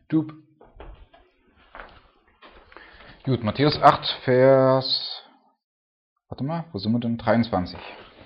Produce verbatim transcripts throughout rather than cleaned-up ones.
Du. Gut, Matthäus acht, Vers, warte mal, wo sind wir denn? dreiundzwanzig.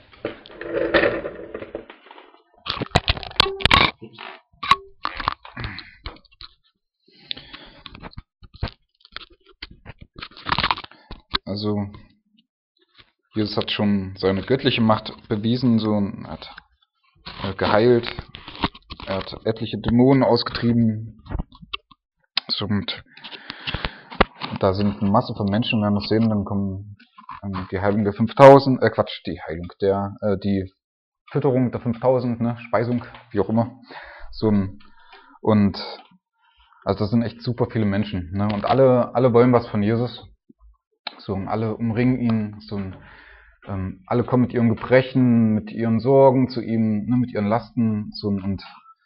Also, Jesus hat schon seine göttliche Macht bewiesen, so, er hat äh, geheilt, er hat etliche Dämonen ausgetrieben, so, und da sind eine Masse von Menschen, wir werden das sehen, dann kommen ähm, die Heilung der fünftausend, äh Quatsch, die Heilung der, äh, die Fütterung der fünftausend, ne, Speisung, wie auch immer, so, und also das sind echt super viele Menschen, ne, und alle, alle wollen was von Jesus, so, und alle umringen ihn, so, ähm, alle kommen mit ihren Gebrechen, mit ihren Sorgen zu ihm, ne, mit ihren Lasten, so, und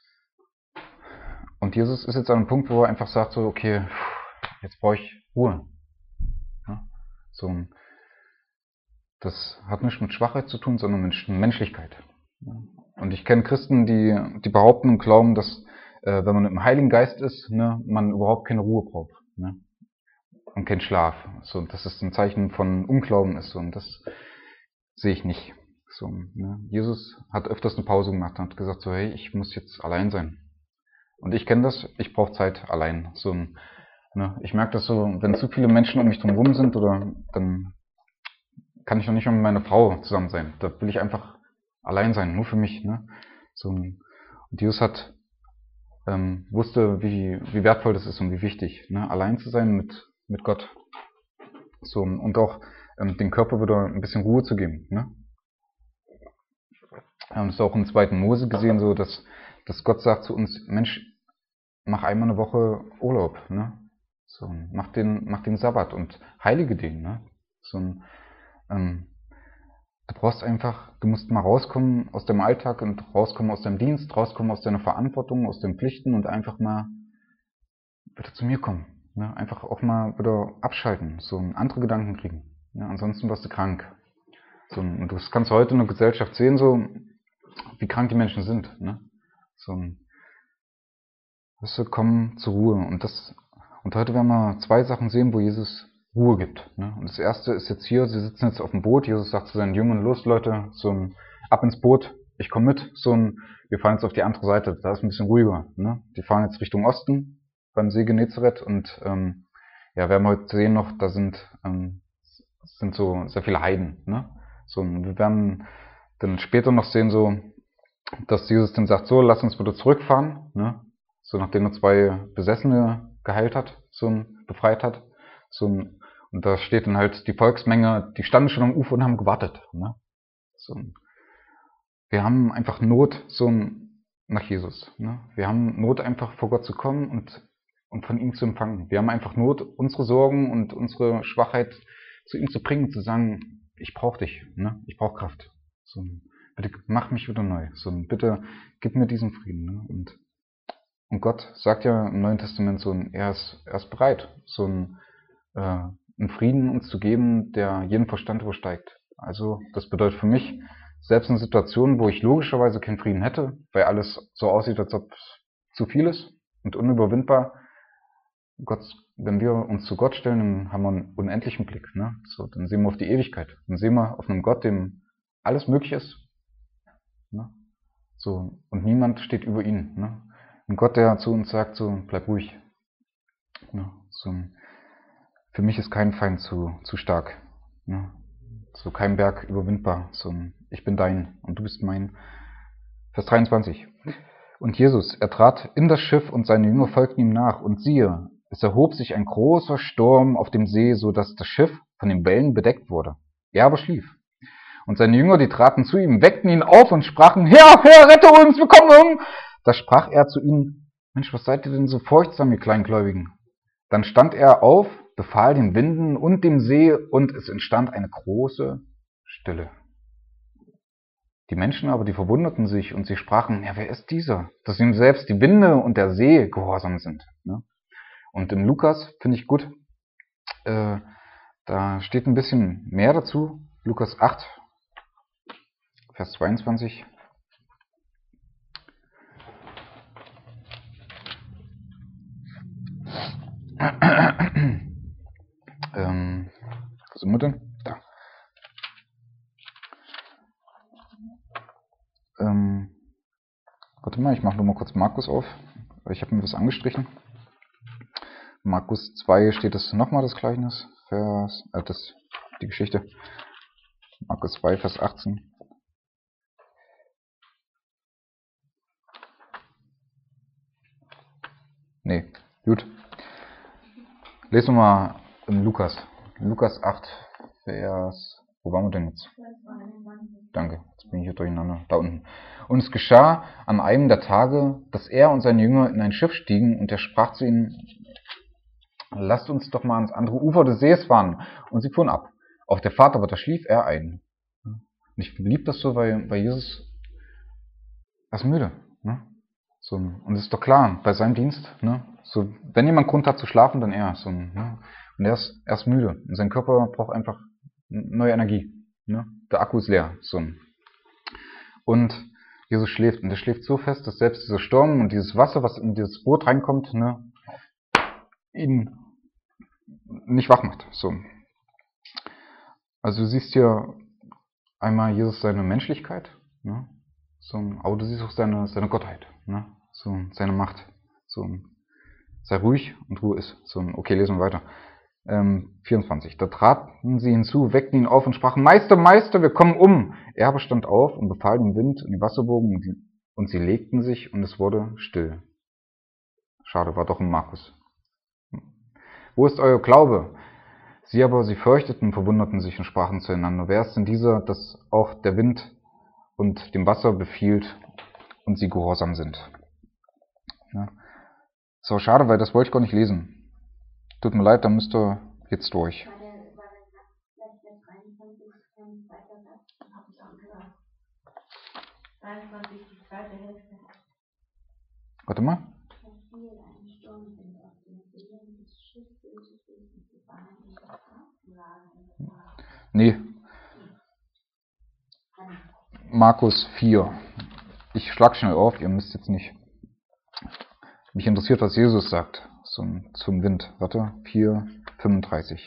und Jesus ist jetzt an einem Punkt, wo er einfach sagt, so, okay, jetzt brauche ich Ruhe, ja, so, das hat nicht mit Schwachheit zu tun, sondern mit Menschlichkeit. Und ich kenne Christen, die, die behaupten und glauben, dass äh, wenn man im Heiligen Geist ist, ne, man überhaupt keine Ruhe braucht, ne, und keinen Schlaf. So, dass es ein Zeichen von Unglauben ist. So, und das sehe ich nicht. So, ne. Jesus hat öfters eine Pause gemacht und hat gesagt, so, hey, ich muss jetzt allein sein. Und ich kenne das, ich brauche Zeit allein. So, ne, ich merke das so, wenn zu viele Menschen um mich drumherum sind, oder dann kann ich noch nicht mal mit meiner Frau zusammen sein. Da will ich einfach allein sein, nur für mich. Ne? So, und Jesus hat ähm, wusste, wie, wie wertvoll das ist und wie wichtig, ne? Allein zu sein mit, mit Gott. So, und auch ähm, dem Körper wieder ein bisschen Ruhe zu geben. Ne? Wir haben es auch im zweiten Mose gesehen, so dass, dass Gott sagt zu uns, Mensch, mach einmal eine Woche Urlaub. Ne? So, mach den, mach den Sabbat und heilige den. Ne? So, ähm, Du brauchst einfach, du musst mal rauskommen aus dem Alltag und rauskommen aus deinem Dienst, rauskommen aus deiner Verantwortung, aus den Pflichten und einfach mal wieder zu mir kommen. Ne? Einfach auch mal wieder abschalten, so andere Gedanken kriegen. Ja, ansonsten wirst du krank. So, und das kannst du heute in der Gesellschaft sehen, so wie krank die Menschen sind. Ne? So, weißt du, kommen zur Ruhe. Und das, und heute werden wir zwei Sachen sehen, wo Jesus Ruhe gibt. Ne? Und das erste ist jetzt hier, sie sitzen jetzt auf dem Boot, Jesus sagt zu seinen Jüngern, los Leute, so ein, ab ins Boot, ich komme mit, so ein, wir fahren jetzt auf die andere Seite, da ist ein bisschen ruhiger. Ne? Die fahren jetzt Richtung Osten, beim See Genezareth, und ähm, ja, werden wir heute sehen noch, da sind, ähm, sind so sehr viele Heiden. Ne? So, und wir werden dann später noch sehen, so, dass Jesus dann sagt, so, lass uns wieder zurückfahren, ne? So, nachdem er zwei Besessene geheilt hat, so ein, befreit hat, so ein, und da steht dann halt die Volksmenge, die standen schon am Ufer und haben gewartet. Ne? So, wir haben einfach Not so nach Jesus. Ne? Wir haben Not, einfach vor Gott zu kommen und, und von ihm zu empfangen. Wir haben einfach Not, unsere Sorgen und unsere Schwachheit zu ihm zu bringen, zu sagen, ich brauche dich, ne? Ich brauche Kraft. So, bitte mach mich wieder neu. So, bitte gib mir diesen Frieden. Ne? Und, und Gott sagt ja im Neuen Testament so, er ist, er ist bereit, so ein äh, einen Frieden uns zu geben, der jeden Verstand übersteigt. Also das bedeutet für mich, selbst in Situationen, wo ich logischerweise keinen Frieden hätte, weil alles so aussieht, als ob es zu viel ist und unüberwindbar, Gott, wenn wir uns zu Gott stellen, dann haben wir einen unendlichen Blick. Ne? So, dann sehen wir auf die Ewigkeit. Dann sehen wir auf einen Gott, dem alles möglich ist. Ne? So, und niemand steht über ihn. Ne? Ein Gott, der zu uns sagt, so, bleib ruhig. Ne? So, für mich ist kein Feind zu, zu stark. Ne? So, kein Berg überwindbar. So, ich bin dein und du bist mein. Vers dreiundzwanzig. Und Jesus, er trat in das Schiff und seine Jünger folgten ihm nach. Und siehe, es erhob sich ein großer Sturm auf dem See, so dass das Schiff von den Wellen bedeckt wurde. Er aber schlief. Und seine Jünger, die traten zu ihm, weckten ihn auf und sprachen, Herr, Herr, rette uns, wir kommen um. Da sprach er zu ihnen, Mensch, was seid ihr denn so furchtsam, ihr Kleingläubigen? Dann stand er auf, befahl den Winden und dem See, und es entstand eine große Stille. Die Menschen aber, die verwunderten sich, und sie sprachen, ja, wer ist dieser, dass ihm selbst die Winde und der See gehorsam sind. Ne? Und im Lukas, finde ich gut, äh, da steht ein bisschen mehr dazu. Lukas acht, Vers zweiundzwanzig. ähm, wo sind wir denn? Da. Ähm, warte mal, ich mache nur mal kurz Markus auf, weil ich habe mir was angestrichen. Markus zwei steht es nochmal, das Gleichnis, Vers, äh, das, die Geschichte. Markus zwei, Vers achtzehn. Nee, gut. Lesen wir mal in Lukas. Lukas acht, Vers... Wo waren wir denn jetzt? Danke, jetzt bin ich hier durcheinander. Da unten. Und es geschah an einem der Tage, dass er und seine Jünger in ein Schiff stiegen, und er sprach zu ihnen: Lasst uns doch mal ans andere Ufer des Sees fahren. Und sie fuhren ab. Auf der Fahrt aber, da schlief er ein. Und ich liebe das so, weil, weil Jesus, er ist müde. Ne? So, und es ist doch klar, bei seinem Dienst, ne? So, wenn jemand Grund hat zu schlafen, dann er. So, ne? Und er ist, er ist müde. Und sein Körper braucht einfach neue Energie. Ne? Der Akku ist leer. So. Und Jesus schläft. Und er schläft so fest, dass selbst dieser Sturm und dieses Wasser, was in dieses Boot reinkommt, ne, ihn nicht wach macht. So. Also du siehst hier einmal Jesus seine Menschlichkeit, ne? So, aber du siehst auch seine, seine Gottheit, ne? So, seine Macht. So, sei ruhig und Ruhe ist. So, okay, lesen wir weiter. Ähm, vierundzwanzig. Da traten sie hinzu, weckten ihn auf und sprachen: Meister, Meister, wir kommen um. Er aber stand auf und befahl dem Wind und die Wasserwogen, und, die, und sie legten sich, und es wurde still. Schade, war doch ein Markus. Wo ist euer Glaube? Sie aber, sie fürchteten, verwunderten sich und sprachen zueinander: Wer ist denn dieser, dass auch der Wind und dem Wasser befiehlt und sie gehorsam sind? Ja. So, schade, weil das wollte ich gar nicht lesen. Tut mir leid, da müsst ihr jetzt durch. Warte mal. Nee. Markus vier. Ich schlag schnell auf, ihr müsst jetzt nicht. Mich interessiert, was Jesus sagt zum, zum Wind. Warte, vier, fünfunddreißig.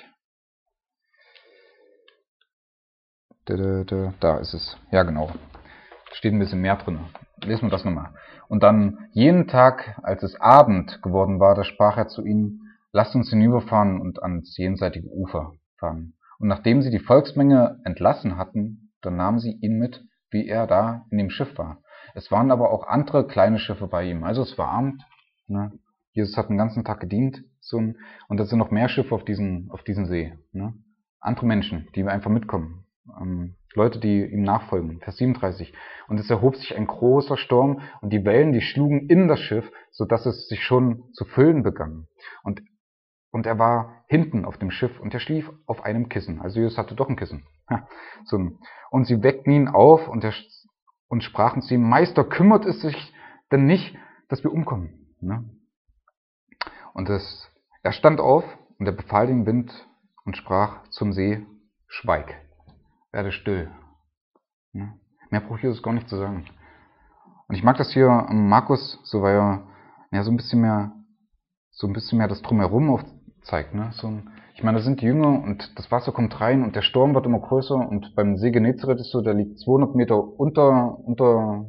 Da, da, da, da ist es. Ja, genau. Steht ein bisschen mehr drin. Lesen wir das nochmal. Und dann jeden Tag, als es Abend geworden war, da sprach er zu ihnen: Lasst uns hinüberfahren und ans jenseitige Ufer fahren. Und nachdem sie die Volksmenge entlassen hatten, dann nahmen sie ihn mit, wie er da in dem Schiff war. Es waren aber auch andere kleine Schiffe bei ihm. Also es war Abend. Ne? Jesus hat den ganzen Tag gedient. So, und es sind noch mehr Schiffe auf diesem auf diesem See. Ne? Andere Menschen, die einfach mitkommen. Ähm, Leute, die ihm nachfolgen. Vers siebenunddreißig. Und es erhob sich ein großer Sturm, und die Wellen, die schlugen in das Schiff, so dass es sich schon zu füllen begann. Und, und er war hinten auf dem Schiff, und er schlief auf einem Kissen. Also Jesus hatte doch ein Kissen. So. Und sie weckten ihn auf und, er, und sprachen zu ihm: Meister, kümmert es sich denn nicht, dass wir umkommen? Ne? Und es, er stand auf, und er befahl dem Wind und sprach zum See: Schweig, werde still. Ja. Mehr braucht Jesus gar nicht zu sagen. Und ich mag das hier am Markus, so weil er ja, so ein bisschen mehr, so ein bisschen mehr das Drumherum aufzeigt. Ne? So, ich meine, da sind die Jünger, und das Wasser kommt rein, und der Sturm wird immer größer, und beim See Genezareth ist so, der liegt zweihundert Meter unter, unter,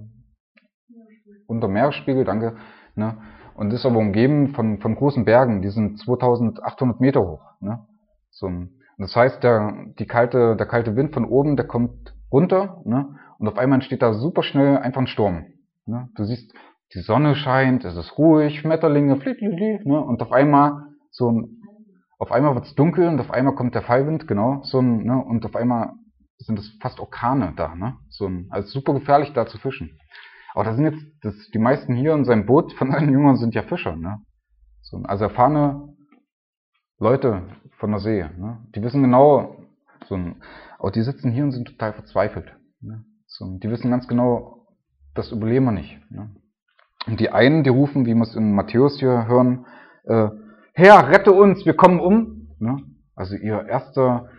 unter Meeresspiegel, danke. Ne? Und ist aber umgeben von, von großen Bergen, die sind zweitausendachthundert Meter hoch. Ne? So, und das heißt, der, die kalte, der kalte Wind von oben, der kommt runter, ne? Und auf einmal entsteht da super schnell einfach ein Sturm. Ne? Du siehst, die Sonne scheint, es ist ruhig, Schmetterlinge, flieg, flieg, flieg, ne? Und auf einmal so ein, auf einmal wird's dunkel, und auf einmal kommt der Fallwind, genau, so ein, ne? Und auf einmal sind es fast Orkane da, ne? So ein, also super gefährlich da zu fischen. Aber da sind jetzt, das, die meisten hier in seinem Boot von seinen Jüngern sind ja Fischer, ne? So, also erfahrene Leute von der See, ne? Die wissen genau, so ein, aber die sitzen hier und sind total verzweifelt. Ne? So, die wissen ganz genau, das überleben wir nicht. Ne? Und die einen, die rufen, wie wir es in Matthäus hier hören, äh, Herr, rette uns, wir kommen um. Ne? Also ihr erster,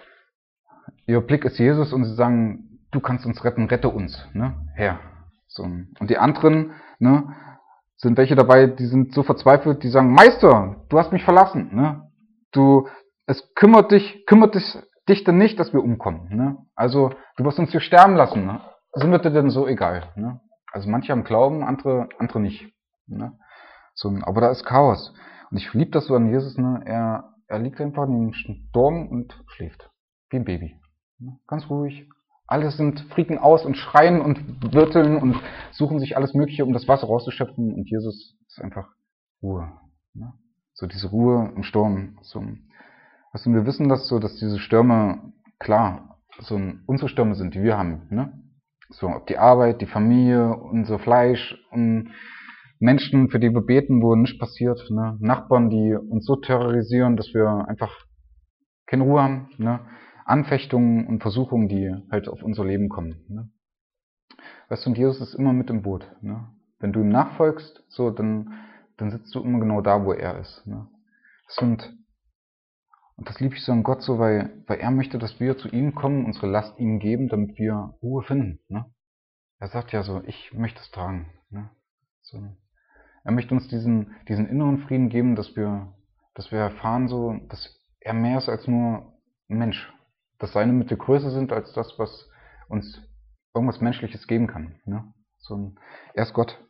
ihr Blick ist Jesus, und sie sagen: Du kannst uns retten, rette uns, ne? Herr. So, und die anderen, ne, sind welche dabei, die sind so verzweifelt, die sagen, Meister, du hast mich verlassen. Ne? Du, es kümmert dich, kümmert dich, dich denn nicht, dass wir umkommen. Ne? Also du wirst uns hier sterben lassen. Ne? Sind wir dir denn so egal? Ne? Also manche haben Glauben, andere, andere nicht. Ne? So, aber da ist Chaos. Und ich liebe das so an Jesus. Ne? Er, er liegt einfach in dem Sturm und schläft. Wie ein Baby. Ne? Ganz ruhig. Alle sind frieden aus und schreien und wirteln und suchen sich alles Mögliche, um das Wasser rauszuschöpfen. Und Jesus ist einfach Ruhe. Ne? So diese Ruhe im Sturm. So, also wir wissen das so, dass diese Stürme, klar, so unsere Stürme sind, die wir haben. Ne? So, ob die Arbeit, die Familie, unser Fleisch, um Menschen, für die wir beten, wo nichts passiert. Ne? Nachbarn, die uns so terrorisieren, dass wir einfach keine Ruhe haben. Ne? Anfechtungen und Versuchungen, die halt auf unser Leben kommen. Ne? Weißt du, und Jesus ist immer mit im Boot. Ne? Wenn du ihm nachfolgst, so, dann, dann sitzt du immer genau da, wo er ist. Ne? Und, und das liebe ich so an Gott so, weil, weil er möchte, dass wir zu ihm kommen, unsere Last ihm geben, damit wir Ruhe finden. Ne? Er sagt ja so, ich möchte es tragen. Ne? So. Er möchte uns diesen, diesen inneren Frieden geben, dass wir, dass wir erfahren, so, dass er mehr ist als nur ein Mensch. Dass seine Mittel größer sind als das, was uns irgendwas Menschliches geben kann. Ne? So, er ist Gott.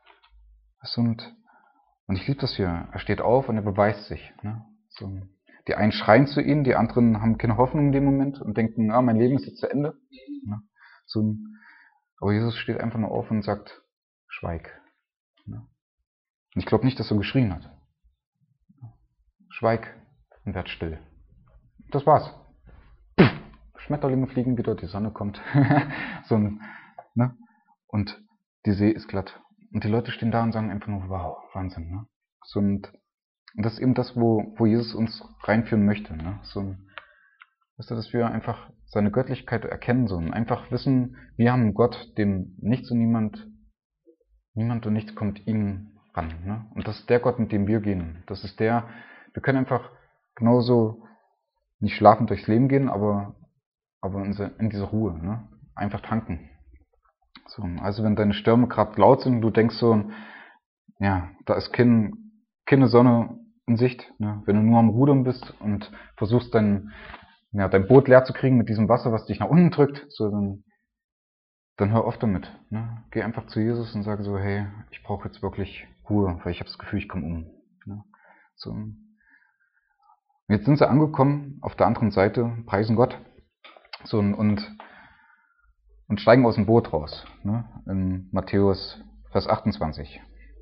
Und, und ich liebe das hier. Er steht auf und er beweist sich. Ne? So, die einen schreien zu ihm, die anderen haben keine Hoffnung in dem Moment und denken, ah, mein Leben ist jetzt zu Ende. Ne? So, aber Jesus steht einfach nur auf und sagt, schweig. Ne? Und ich glaube nicht, dass er geschrien hat. Schweig und werd still. Das war's. Schmetterlinge fliegen wieder, die Sonne kommt. so ein, ne? Und die See ist glatt. Und die Leute stehen da und sagen einfach nur, wow, Wahnsinn. Ne? So ein, und das ist eben das, wo, wo Jesus uns reinführen möchte. Ne? So ein, weißt du, dass wir einfach seine Göttlichkeit erkennen, so und einfach wissen, wir haben einen Gott, dem nichts und niemand, niemand und nichts kommt ihm ran. Ne? Und das ist der Gott, mit dem wir gehen. Das ist der, wir können einfach genauso nicht schlafend durchs Leben gehen, aber, aber in, in dieser Ruhe, ne? Einfach tanken. So, also wenn deine Stürme gerade laut sind und du denkst so, ja, da ist kein, keine Sonne in Sicht, ne? Wenn du nur am Rudern bist und versuchst dein, ja, dein Boot leer zu kriegen mit diesem Wasser, was dich nach unten drückt, so, dann, dann hör auf damit. Ne? Geh einfach zu Jesus und sag so, hey, ich brauche jetzt wirklich Ruhe, weil ich habe das Gefühl, ich komme um. Ne? So. Und jetzt sind sie angekommen auf der anderen Seite, preisen Gott, so, und, und steigen aus dem Boot raus. Ne? In Matthäus Vers achtundzwanzig.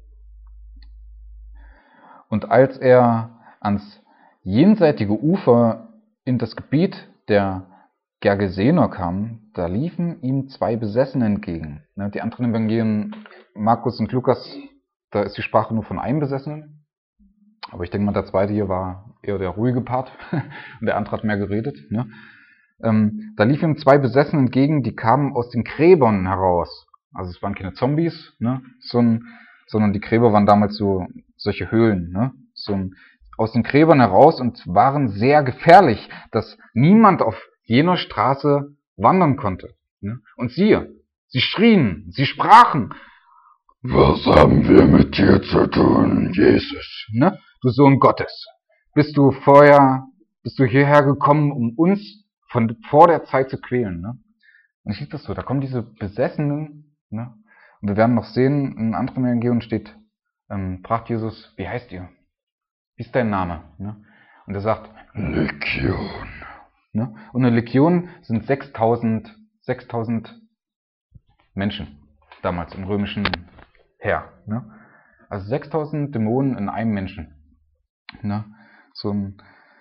Und als er ans jenseitige Ufer in das Gebiet der Gergesener kam, da liefen ihm zwei Besessene entgegen. Die anderen Evangelien, Markus und Lukas, da ist die Sprache nur von einem Besessenen. Aber ich denke mal, der zweite hier war eher der ruhige Part und der andere hat mehr geredet. Ne? Ähm, da liefen ihm zwei Besessene entgegen, die kamen aus den Gräbern heraus. Also es waren keine Zombies, ne? sondern, sondern die Gräber waren damals so solche Höhlen. Ne? So ein, aus den Gräbern heraus und waren sehr gefährlich, dass niemand auf jener Straße wandern konnte. Ne? Und siehe, sie schrien, sie sprachen, was haben wir mit dir zu tun, Jesus? Ne? Du Sohn Gottes. Bist du vorher, bist du hierher gekommen, um uns von vor der Zeit zu quälen? Ne? Und ich liebe das so, da kommen diese Besessenen, ne? Und wir werden noch sehen, in anderen Evangelien steht, ähm, fragt Jesus, wie heißt ihr? Wie ist dein Name? Ne? Und er sagt, Legion. Ne? Und eine Legion sind sechstausend, sechstausend Menschen damals im römischen Heer. Ne? Also sechstausend Dämonen in einem Menschen. Ne? So ein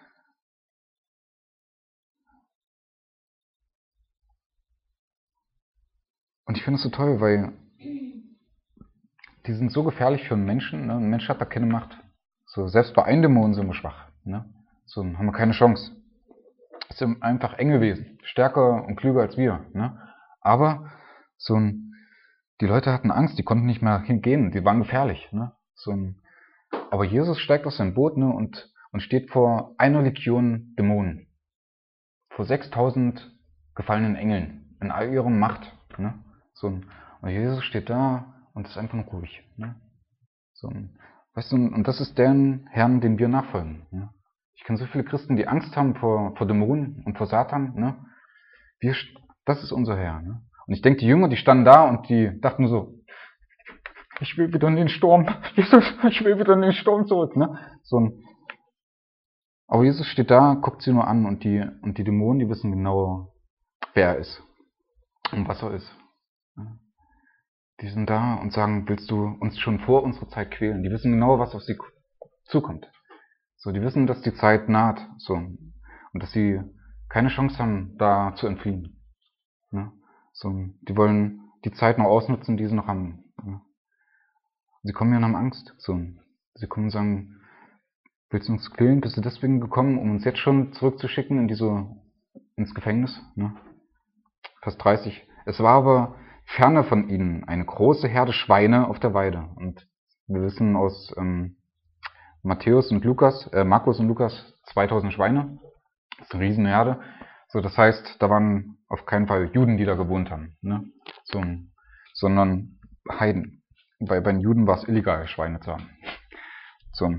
Und ich finde es so toll, weil die sind so gefährlich für einen Menschen. Ne? Ein Mensch hat da keine Macht. So, selbst bei einem Dämon sind wir schwach. Ne? So haben wir keine Chance. Es sind einfach Engelwesen, stärker und klüger als wir. Ne? Aber so ein, die Leute hatten Angst, die konnten nicht mehr hingehen, die waren gefährlich. Ne? So ein, aber Jesus steigt aus seinem Boot, ne, und, und steht vor einer Legion Dämonen. Vor sechstausend gefallenen Engeln in all ihrer Macht. Ne? So ein, und Jesus steht da und ist einfach nur ruhig. Ne? So, weißt du, und das ist deren Herrn, den wir nachfolgen. Ne? Ich kenne so viele Christen, die Angst haben vor, vor Dämonen und vor Satan. Ne? Wir, das ist unser Herr. Ne? Und ich denke, die Jünger, die standen da und die dachten nur so, ich will wieder in den Sturm, Jesus, ich will wieder in den Sturm zurück. Ne? So ein, aber Jesus steht da, guckt sie nur an und die, und die Dämonen, die wissen genau, wer er ist und was er ist. Die sind da und sagen, willst du uns schon vor unserer Zeit quälen? Die wissen genau, was auf sie zukommt. So, die wissen, dass die Zeit naht, so, und dass sie keine Chance haben, da zu entfliehen. Ne? So, die wollen die Zeit noch ausnutzen, die sie noch haben. Ne? Sie kommen ja und haben Angst. So, sie kommen und sagen, willst du uns quälen? Bist du deswegen gekommen, um uns jetzt schon zurückzuschicken in diese, ins Gefängnis? Ne? Vers dreißig. Es war aber ferne von ihnen eine große Herde Schweine auf der Weide. Und wir wissen aus ähm, Matthäus und Lukas, äh, Markus und Lukas, zweitausend Schweine. Das ist eine Riesenherde. So, das heißt, da waren auf keinen Fall Juden, die da gewohnt haben, ne? So, sondern Heiden. Weil bei den Juden war es illegal, Schweine zu haben. So.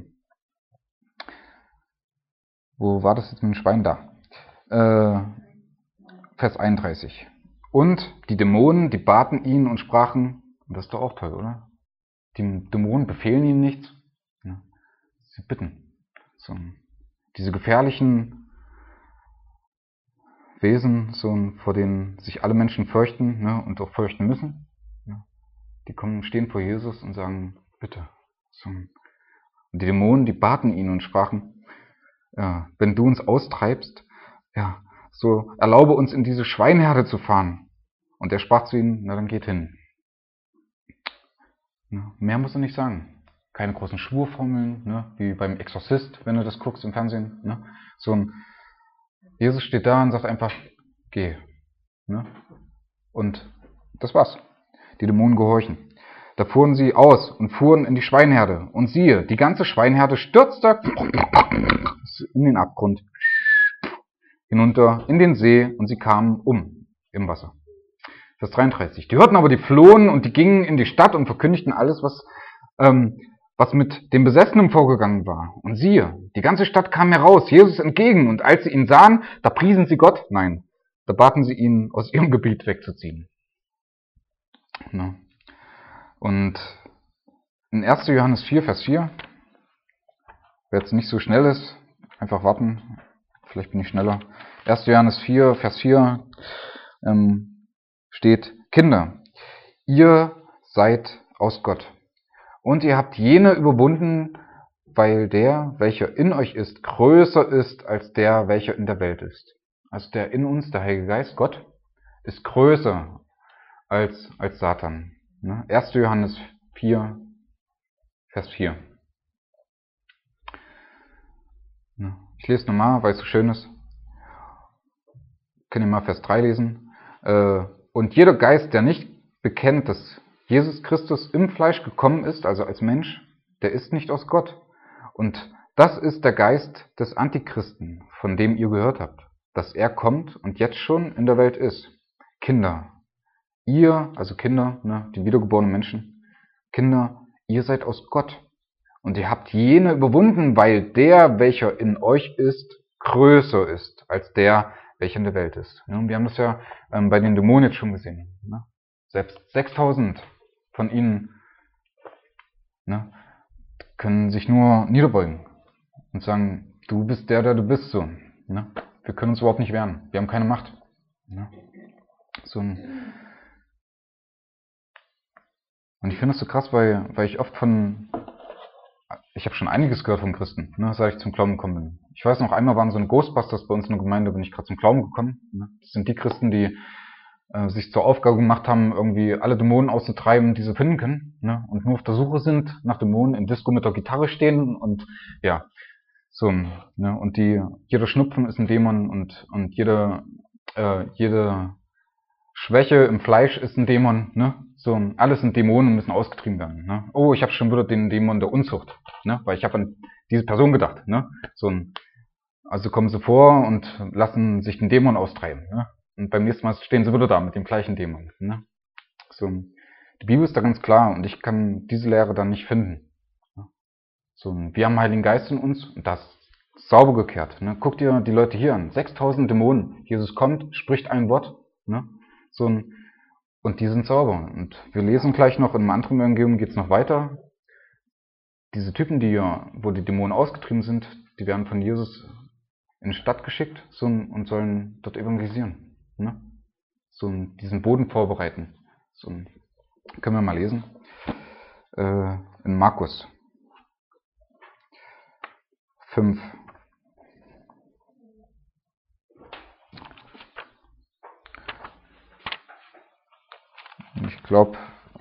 Wo war das jetzt mit den Schweinen? Da. Äh, Vers einunddreißig. Und die Dämonen, die baten ihn und sprachen, und das ist doch auch toll, oder? Die Dämonen befehlen ihnen nichts. Ja. Sie bitten. So. Diese gefährlichen Wesen, so, vor denen sich alle Menschen fürchten, ne, und auch fürchten müssen, ja, die kommen, stehen vor Jesus und sagen, bitte. So. Und die Dämonen, die baten ihn und sprachen, ja, wenn du uns austreibst, ja, so erlaube uns in diese Schweinherde zu fahren. Und er sprach zu ihnen, na dann geht hin. Ja, mehr muss er nicht sagen. Keine großen Schwurformeln, ne, wie beim Exorzist, wenn du das guckst im Fernsehen. Ne. So ein Jesus steht da und sagt einfach, geh. Ne? Und das war's. Die Dämonen gehorchen. Da fuhren sie aus und fuhren in die Schweinherde. Und siehe, die ganze Schweinherde stürzte in den Abgrund, hinunter in den See, und sie kamen um im Wasser. Vers dreiunddreißig. Die hörten aber, die flohen, und die gingen in die Stadt und verkündigten alles, was, ähm, was mit dem Besessenen vorgegangen war. Und siehe, die ganze Stadt kam heraus, Jesus entgegen, und als sie ihn sahen, da priesen sie Gott. Nein, da baten sie ihn, aus ihrem Gebiet wegzuziehen. Ne? Und in erster Johannes vier, Vers vier, wer jetzt nicht so schnell ist, einfach warten, vielleicht bin ich schneller. erster Johannes vier, Vers vier ähm, steht, Kinder, ihr seid aus Gott. Und ihr habt jene überwunden, weil der, welcher in euch ist, größer ist als der, welcher in der Welt ist. Also der in uns, der Heilige Geist, Gott, ist größer als, als Satan. Ne? erster Johannes vier, Vers vier. Ne? Ich lese nochmal, weil es so schön ist. Könnt ihr mal Vers drei lesen. Äh, und jeder Geist, der nicht bekennt, dass Jesus Christus im Fleisch gekommen ist, also als Mensch, der ist nicht aus Gott. Und das ist der Geist des Antichristen, von dem ihr gehört habt, dass er kommt und jetzt schon in der Welt ist. Kinder, ihr, also Kinder, ne, die wiedergeborenen Menschen, Kinder, ihr seid aus Gott. Und ihr habt jene überwunden, weil der, welcher in euch ist, größer ist als der, welcher in der Welt ist. Ja, wir haben das ja ähm, bei den Dämonen jetzt schon gesehen. Ne? Selbst sechstausend von ihnen, ne, können sich nur niederbeugen und sagen, du bist der, der du bist. So, ne? Wir können uns überhaupt nicht wehren. Wir haben keine Macht. Ne? So ein und ich finde das so krass, weil, weil ich oft von, ich habe schon einiges gehört von Christen, ne, seit ich zum Glauben gekommen bin. Ich weiß noch, einmal waren so ein Ghostbusters bei uns in der Gemeinde, bin ich gerade zum Glauben gekommen. Ne? Das sind die Christen, die äh, sich zur Aufgabe gemacht haben, irgendwie alle Dämonen auszutreiben, die sie finden können, ne? Und nur auf der Suche sind nach Dämonen, im Disco mit der Gitarre stehen und ja, so, ne? Und die, jeder Schnupfen ist ein Dämon und, und jede, äh, jede Schwäche im Fleisch ist ein Dämon, ne? So, alles sind Dämonen und müssen ausgetrieben werden, ne? Oh, ich habe schon wieder den Dämon der Unzucht, ne? Weil ich habe an diese Person gedacht, ne? So, also kommen sie vor und lassen sich den Dämon austreiben, ne? Und beim nächsten Mal stehen sie wieder da mit dem gleichen Dämon, ne? So, die Bibel ist da ganz klar und ich kann diese Lehre dann nicht finden. So, wir haben den Heiligen Geist in uns und das ist sauber gekehrt. Ne? Guck dir die Leute hier an. sechstausend Dämonen. Jesus kommt, spricht ein Wort. Ne? So ein, und die sind sauber. Und wir lesen gleich noch, in einem anderen Evangelium geht es noch weiter. Diese Typen, die ja, wo die Dämonen ausgetrieben sind, die werden von Jesus in die Stadt geschickt so, und sollen dort evangelisieren. Ne? So diesen Boden vorbereiten. So, können wir mal lesen. Äh, in Markus fünf. Ich glaube,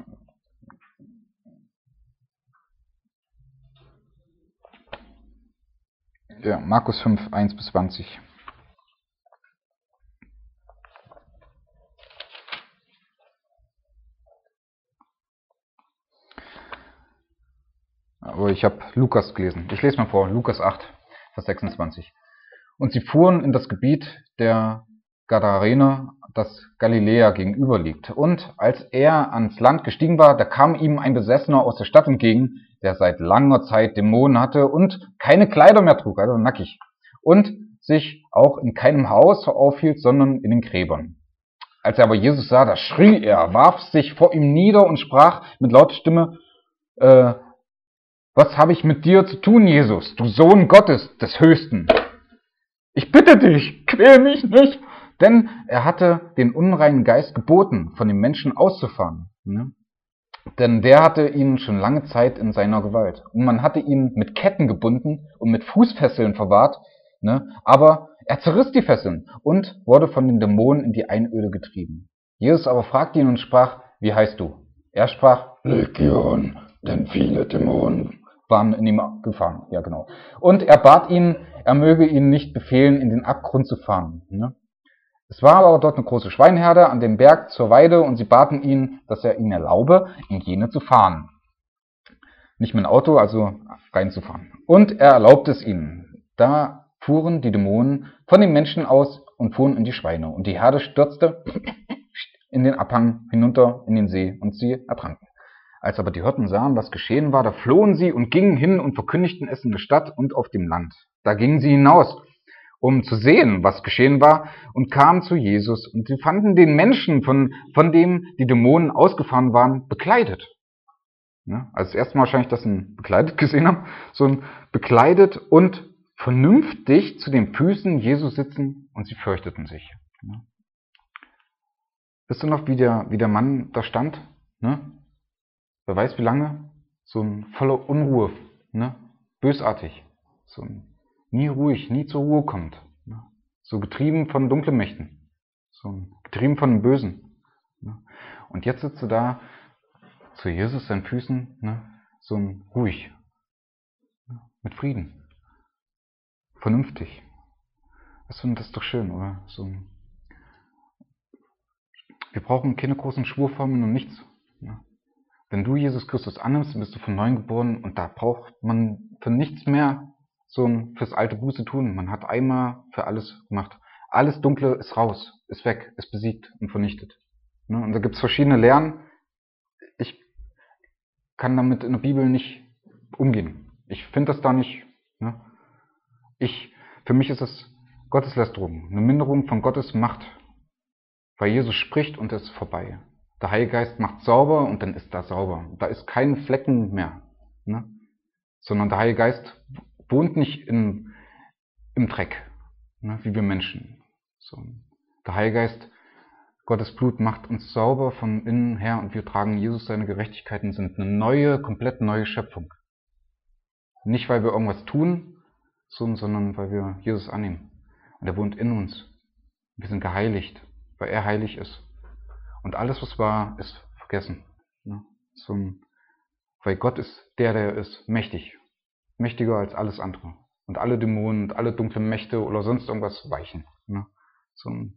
ja, Markus fünf, eins bis zwanzig. Aber ich habe Lukas gelesen. Ich lese mal vor, Lukas acht, Vers sechsundzwanzig. Und sie fuhren in das Gebiet der Gadarener, das Galiläa gegenüber liegt. Und als er ans Land gestiegen war, da kam ihm ein Besessener aus der Stadt entgegen, der seit langer Zeit Dämonen hatte und keine Kleider mehr trug, also nackig, und sich auch in keinem Haus aufhielt, sondern in den Gräbern. Als er aber Jesus sah, da schrie er, warf sich vor ihm nieder und sprach mit lauter Stimme, äh, was habe ich mit dir zu tun, Jesus, du Sohn Gottes des Höchsten? Ich bitte dich, quäl mich nicht. Denn er hatte den unreinen Geist geboten, von dem Menschen auszufahren. Ne? Denn der hatte ihn schon lange Zeit in seiner Gewalt. Und man hatte ihn mit Ketten gebunden und mit Fußfesseln verwahrt. Ne? Aber er zerriss die Fesseln und wurde von den Dämonen in die Einöde getrieben. Jesus aber fragte ihn und sprach, wie heißt du? Er sprach, Legion, denn viele Dämonen waren in ihm gefangen. Ja, genau. Und er bat ihn, er möge ihn nicht befehlen, in den Abgrund zu fahren. Ne? Es war aber dort eine große Schweinherde an dem Berg zur Weide und sie baten ihn, dass er ihnen erlaube, in jene zu fahren. Nicht mit dem Auto, also reinzufahren. Und er erlaubte es ihnen. Da fuhren die Dämonen von den Menschen aus und fuhren in die Schweine. Und die Herde stürzte in den Abhang hinunter in den See und sie ertranken. Als aber die Hirten sahen, was geschehen war, da flohen sie und gingen hin und verkündigten es in der Stadt und auf dem Land. Da gingen sie hinaus, um zu sehen, was geschehen war, und kamen zu Jesus. Und sie fanden den Menschen, von, von dem die Dämonen ausgefahren waren, bekleidet. Ja, also das erste Mal wahrscheinlich, dass sie ihn bekleidet gesehen haben, so ein bekleidet und vernünftig zu den Füßen Jesus sitzen, und sie fürchteten sich. Ja. Wisst ihr noch, wie der, wie der Mann da stand? Ne? Wer weiß wie lange? So ein voller Unruhe, ne? Bösartig. So ein nie ruhig, nie zur Ruhe kommt. Ne? So getrieben von dunklen Mächten. So getrieben von dem Bösen. Ne? Und jetzt sitzt du da zu Jesus, seinen Füßen, ne? So ein ruhig. Ne? Mit Frieden. Vernünftig. Weißt du, das ist doch schön, oder? So ein Wir brauchen keine großen Schwurformeln und nichts. Ne? Wenn du Jesus Christus annimmst, bist du von neuem geboren und da braucht man für nichts mehr so ein fürs alte Buße tun. Man hat einmal für alles gemacht. Alles Dunkle ist raus, ist weg, ist besiegt und vernichtet. Ne? Und da gibt es verschiedene Lehren. Ich kann damit in der Bibel nicht umgehen. Ich finde das da nicht. Ne? Ich, für mich ist es Gotteslästerung, eine Minderung von Gottes Macht. Weil Jesus spricht und es ist vorbei. Der Heilige Geist macht sauber und dann ist da sauber. Da ist kein Flecken mehr. Ne? Sondern der Heilige Geist wohnt nicht in, im Dreck, ne? Wie wir Menschen. So. Der Heilige Geist, Gottes Blut macht uns sauber von innen her und wir tragen Jesus seine Gerechtigkeiten, sind eine neue, komplett neue Schöpfung. Nicht, weil wir irgendwas tun, sondern weil wir Jesus annehmen. Und er wohnt in uns. Wir sind geheiligt, weil er heilig ist. Und alles, was war, ist vergessen. Ne? So ein, weil Gott ist der, der ist mächtig. Mächtiger als alles andere. Und alle Dämonen und alle dunklen Mächte oder sonst irgendwas weichen. Ne? So ein,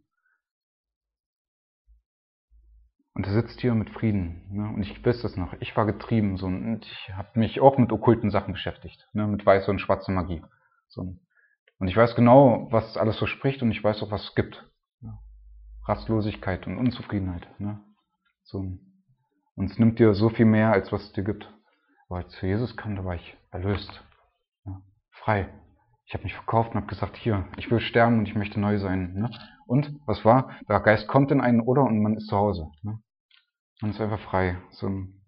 und er sitzt hier mit Frieden. Ne? Und ich weiß das noch. Ich war getrieben. So, und ich habe mich auch mit okkulten Sachen beschäftigt. Ne? Mit weißer und schwarzer Magie. So. Und ich weiß genau, was alles verspricht und ich weiß auch, was es gibt. Ne? Rastlosigkeit und Unzufriedenheit. Ne? So. Und es nimmt dir so viel mehr, als was es dir gibt. Aber als ich zu Jesus kam, da war ich erlöst. frei. Ich habe mich verkauft und habe gesagt, hier, ich will sterben und ich möchte neu sein. Ne? Und, was war? Der Geist kommt in einen oder und man ist zu Hause. Ne? Man ist einfach frei. So ein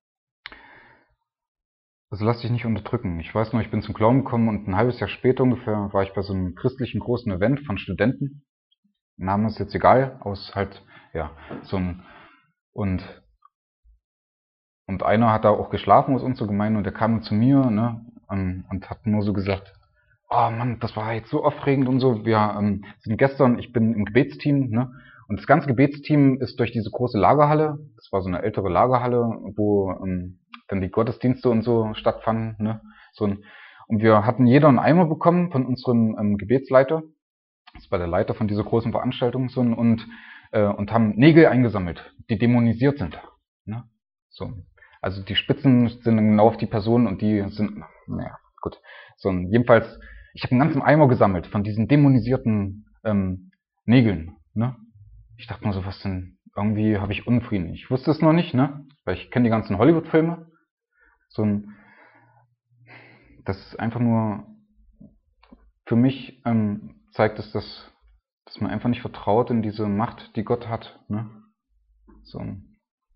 Also lass dich nicht unterdrücken. Ich weiß noch, ich bin zum Glauben gekommen und ein halbes Jahr später ungefähr war ich bei so einem christlichen großen Event von Studenten. Name ist jetzt egal, aus halt, ja, so ein, und, und einer hat da auch geschlafen aus unserer Gemeinde und der kam zu mir, ne, und, und hat nur so gesagt, oh Mann, das war jetzt so aufregend und so. Wir ähm, sind gestern, ich bin im Gebetsteam, ne, und das ganze Gebetsteam ist durch diese große Lagerhalle, das war so eine ältere Lagerhalle, wo ähm, dann die Gottesdienste und so stattfanden, ne, so ein, und wir hatten jeder einen Eimer bekommen von unserem ähm, Gebetsleiter, das war der Leiter von dieser großen Veranstaltung, so ein, und äh, und haben Nägel eingesammelt, die dämonisiert sind, ne, so. Also die Spitzen sind genau auf die Person und die sind, naja, gut, so ein, jedenfalls, ich habe einen ganzen Eimer gesammelt von diesen dämonisierten ähm, Nägeln, ne. Ich dachte mir so, was denn, irgendwie habe ich Unfrieden. Ich wusste es noch nicht, ne, weil ich kenne die ganzen Hollywood-Filme. So ein, das ist einfach nur, für mich ähm, zeigt es, dass, dass man einfach nicht vertraut in diese Macht, die Gott hat, ne. So ein,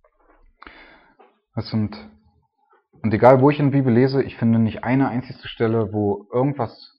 das sind, und egal wo ich in der Bibel lese, ich finde nicht eine einzige Stelle, wo irgendwas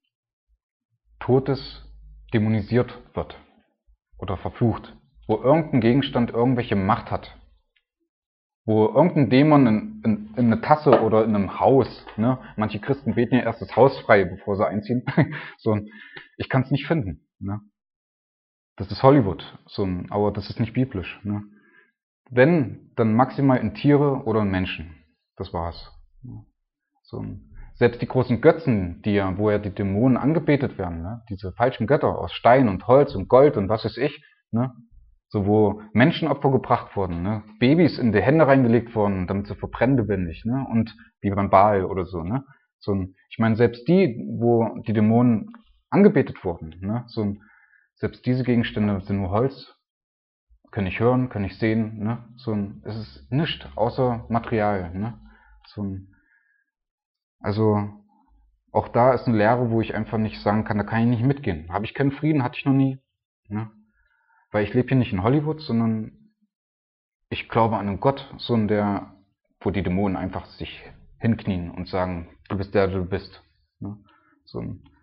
Totes dämonisiert wird oder verflucht, wo irgendein Gegenstand irgendwelche Macht hat, wo irgendein Dämon in, in, in eine Tasse oder in einem Haus, ne? Manche Christen beten ja erst das Haus frei, bevor sie einziehen. So, ich kann es nicht finden. Ne? Das ist Hollywood, so, aber das ist nicht biblisch. Ne? Wenn, dann maximal in Tiere oder in Menschen. Das war's. So, selbst die großen Götzen, die ja, wo ja die Dämonen angebetet werden, ne? Diese falschen Götter aus Stein und Holz und Gold und was weiß ich, ne? So, wo Menschenopfer gebracht wurden, ne? Babys in die Hände reingelegt wurden, damit sie verbrennen lebendig, ne? Und wie beim Baal oder so, ne? So, ich meine, selbst die, wo die Dämonen angebetet wurden, ne? So, selbst diese Gegenstände sind nur Holz, können ich hören, können ich sehen, ne? So, es ist nichts außer Material, ne? So, also auch da ist eine Lehre, wo ich einfach nicht sagen kann, da kann ich nicht mitgehen. Habe ich keinen Frieden, hatte ich noch nie, ne? Weil ich lebe hier nicht in Hollywood, sondern ich glaube an einen Gott, so in der, wo die Dämonen einfach sich hinknien und sagen, du bist der, der du bist. Ne? So,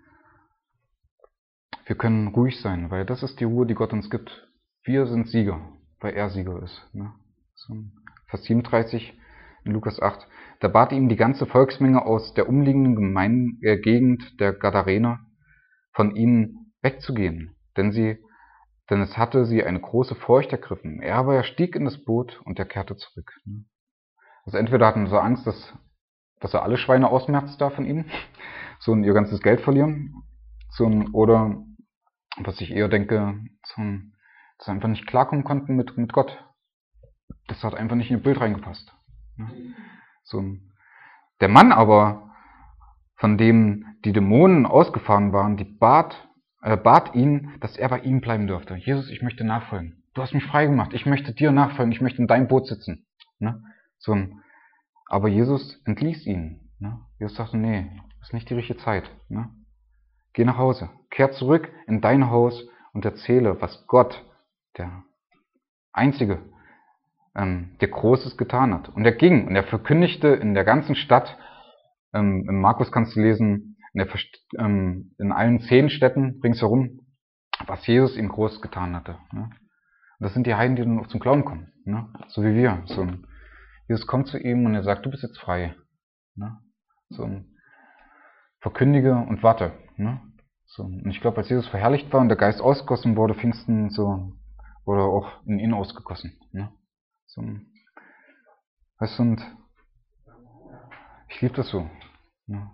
wir können ruhig sein, weil das ist die Ruhe, die Gott uns gibt. Wir sind Sieger, weil er Sieger ist. Ne? So, Vers siebenunddreißig in Lukas acht. Da bat ihm die ganze Volksmenge aus der umliegenden Gemein äh, Gegend der Gadarener, von ihnen wegzugehen, denn sie denn es hatte sie eine große Furcht ergriffen. Er aber er stieg in das Boot und er kehrte zurück. Also entweder hatten sie Angst, dass, dass er alle Schweine ausmerzt da von ihnen, so und ihr ganzes Geld verlieren, so, oder was ich eher denke, so, dass sie einfach nicht klarkommen konnten mit, mit Gott. Das hat einfach nicht in ihr Bild reingepasst. So, der Mann aber, von dem die Dämonen ausgefahren waren, die bat Er bat ihn, dass er bei ihm bleiben dürfte. Jesus, ich möchte nachfolgen. Du hast mich frei gemacht. Ich möchte dir nachfolgen. Ich möchte in deinem Boot sitzen. Ne? So, aber Jesus entließ ihn. Ne? Jesus sagte, nee, das ist nicht die richtige Zeit. Ne? Geh nach Hause. Kehr zurück in dein Haus und erzähle, was Gott, der Einzige, ähm, der Großes getan hat. Und er ging und er verkündigte in der ganzen Stadt, ähm, im Markus kannst du lesen, in, der, ähm, in allen zehn Städten ringsherum, was Jesus ihm groß getan hatte. Ne? Und das sind die Heiden, die dann auch zum Glauben kommen, ne? So wie wir. So, Jesus kommt zu ihm und er sagt, du bist jetzt frei. Ne? So, verkündige und warte. Ne? So, und ich glaube, als Jesus verherrlicht war und der Geist ausgegossen wurde, Pfingsten, so, wurde auch in ihn ausgegossen. Ne? So, weißt du, und ich liebe das so. Ne?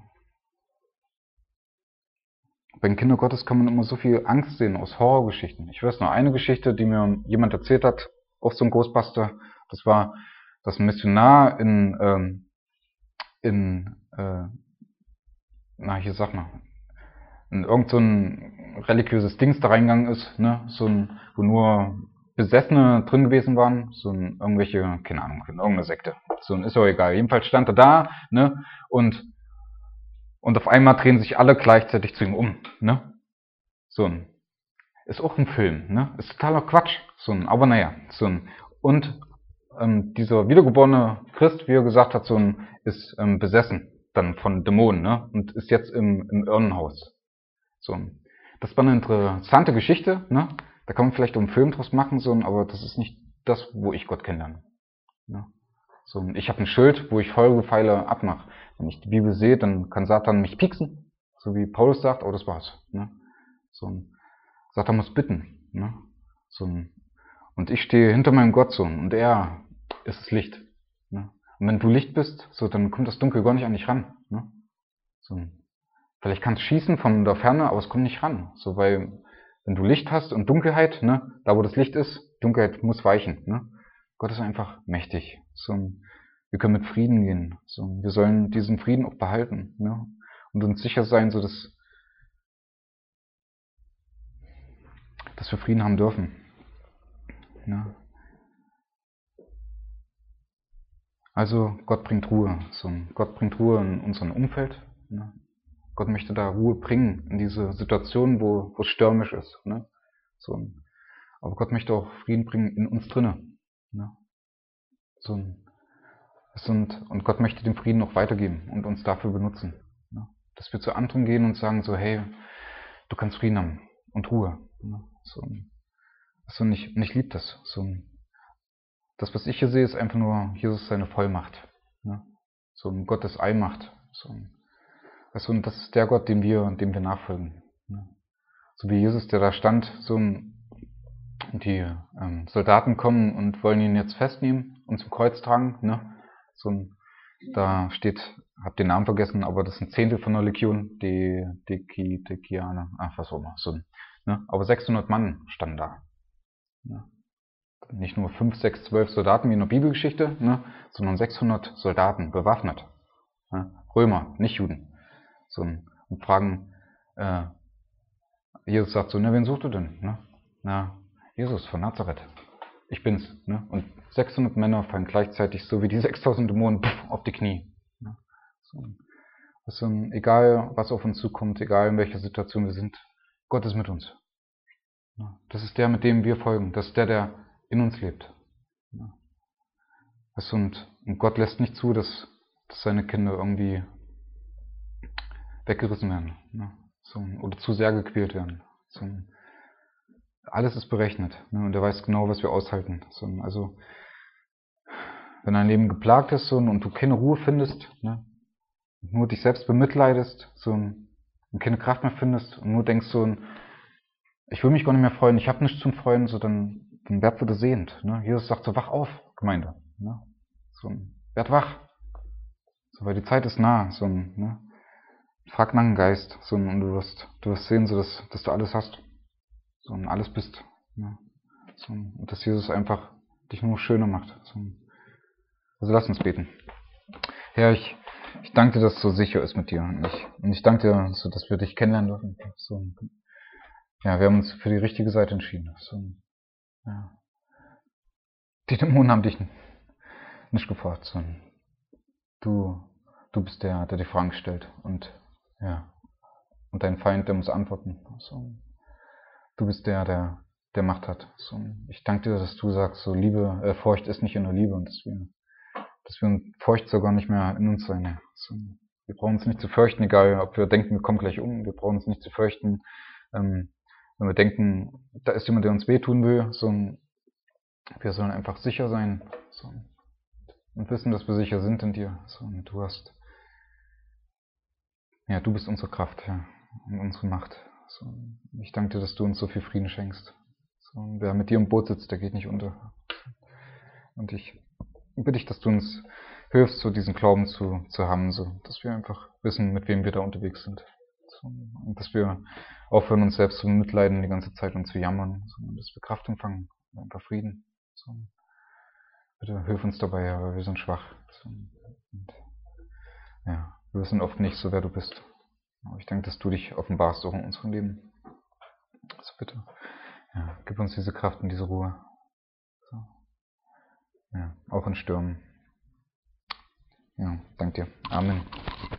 Bei den Kindern Gottes kann man immer so viel Angst sehen aus Horrorgeschichten. Ich weiß noch eine Geschichte, die mir jemand erzählt hat, auch so ein Ghostbuster. Das war, dass ein Missionar in, ähm, in, äh, na hier sag mal, in irgend so ein religiöses Dings da reingegangen ist, ne, so ein, wo nur Besessene drin gewesen waren, so ein, irgendwelche, keine Ahnung, in irgendeine Sekte. So ein, ist auch egal. Jedenfalls stand er da, ne, und Und auf einmal drehen sich alle gleichzeitig zu ihm um. Ne? So ein, ist auch ein Film, ne? Ist totaler Quatsch. So ein, aber naja, so ein, und ähm, dieser wiedergeborene Christ, wie er gesagt hat, so ein, ist ähm, besessen dann von Dämonen, ne? Und ist jetzt im, im Irrenhaus. So ein, das war eine interessante Geschichte, ne? Da kann man vielleicht auch einen Film draus machen, so ein, aber das ist nicht das, wo ich Gott kennenlerne. Ne? So ein, ich habe ein Schild, wo ich Feuerpfeile abmache. Wenn ich die Bibel sehe, dann kann Satan mich pieksen, so wie Paulus sagt, oh, das war's. Ne? So ein, Satan muss bitten. Ne? So ein, und ich stehe hinter meinem Gottsohn und er ist das Licht. Ne? Und wenn du Licht bist, so, dann kommt das Dunkel gar nicht an dich ran. Ne? So, vielleicht kannst du schießen von der Ferne, aber es kommt nicht ran. So, weil, wenn du Licht hast und Dunkelheit, ne, da wo das Licht ist, Dunkelheit muss weichen. Ne? Gott ist einfach mächtig. So, wir können mit Frieden gehen. So, wir sollen diesen Frieden auch behalten. Ne? Und uns sicher sein, so dass, dass wir Frieden haben dürfen. Ne? Also Gott bringt Ruhe. So, Gott bringt Ruhe in unserem Umfeld. Ne? Gott möchte da Ruhe bringen in diese Situation, wo, wo es stürmisch ist. Ne? So, aber Gott möchte auch Frieden bringen in uns drinnen. Ne? So, und, und Gott möchte den Frieden auch weitergeben und uns dafür benutzen. Ne? Dass wir zu anderen gehen und sagen so, hey, du kannst Frieden haben und Ruhe. Ne? So, so, und ich, und ich liebe das. So, das, was ich hier sehe, ist einfach nur Jesus seine Vollmacht. Ne? So, Gottes Allmacht. So, also, und das ist der Gott, dem wir, dem wir nachfolgen. Ne? So wie Jesus, der da stand, so, und die ähm, Soldaten kommen und wollen ihn jetzt festnehmen und zum Kreuz tragen. Ne? So, da steht, hab den Namen vergessen, aber das ist ein Zehntel von der Legion, die die Dekiane, ach was auch immer. So, ne? Aber sechshundert Mann standen da. Ne? Nicht nur fünf, sechs, zwölf Soldaten wie in der Bibelgeschichte, ne? Sondern sechshundert Soldaten, bewaffnet. Ne? Römer, nicht Juden. So, und fragen, äh, Jesus sagt so, ne, wen suchst du denn? Ne? Na, Jesus von Nazareth. Ich bin's. Ne? Und sechshundert Männer fallen gleichzeitig, so wie die sechstausend Dämonen, pff, auf die Knie. Ne? So, also, egal, was auf uns zukommt, egal in welcher Situation wir sind, Gott ist mit uns. Ne? Das ist der, mit dem wir folgen. Das ist der, der in uns lebt. Ne? Also, und, und Gott lässt nicht zu, dass, dass seine Kinder irgendwie weggerissen werden. Ne? So, oder zu sehr gequält werden. So, alles ist berechnet. Ne? Und er weiß genau, was wir aushalten. So, also, wenn dein Leben geplagt ist so, und du keine Ruhe findest, ne? Nur dich selbst bemitleidest, so, und keine Kraft mehr findest und nur denkst so, ich will mich gar nicht mehr freuen, ich habe nichts zum Freuen, so, dann, dann werd wieder sehend. Ne? Jesus sagt so, wach auf, Gemeinde. Ne? So, werd wach. So, weil die Zeit ist nah. So, ne? Frag nach dem Geist, so, und du wirst, du wirst sehen, so, dass, dass du alles hast. So, und alles bist. Ne? So, und dass Jesus einfach dich nur schöner macht. So. Also lass uns beten. Herr, ich, ich danke dir, dass es so sicher ist mit dir. Und ich, und ich danke dir, so, dass wir dich kennenlernen dürfen. So, ja, wir haben uns für die richtige Seite entschieden. So, ja. Die Dämonen haben dich nicht gefragt, sondern du, du bist der, der die Fragen stellt. Und, ja, und dein Feind, der muss antworten. So, du bist der, der, der Macht hat. So, ich danke dir, dass du sagst, so Liebe, äh, Furcht ist nicht in der Liebe und dass wir, dass wir Furcht sogar nicht mehr in uns sein. So, wir brauchen uns nicht zu fürchten, egal ob wir denken, wir kommen gleich um. Wir brauchen uns nicht zu fürchten, ähm, wenn wir denken, da ist jemand, der uns wehtun will. So, wir sollen einfach sicher sein. So, und wissen, dass wir sicher sind in dir. So, und du hast, ja, du bist unsere Kraft, ja, und unsere Macht. So, ich danke dir, dass du uns so viel Frieden schenkst. So, wer mit dir im Boot sitzt, der geht nicht unter. Und ich bitte dich, dass du uns hilfst, so diesen Glauben zu, zu haben, so, dass wir einfach wissen, mit wem wir da unterwegs sind. So, und dass wir aufhören, uns selbst zu mitleiden die ganze Zeit und zu jammern, sondern dass wir Kraft empfangen, einfach Frieden. So, bitte hilf uns dabei, ja, weil wir sind schwach. So, und, ja, wir wissen oft nicht so, wer du bist. Aber ich denke, dass du dich offenbarst auch in unserem Leben. Also bitte, ja, gib uns diese Kraft und diese Ruhe. So. Ja, auch in Stürmen. Ja, danke dir. Amen.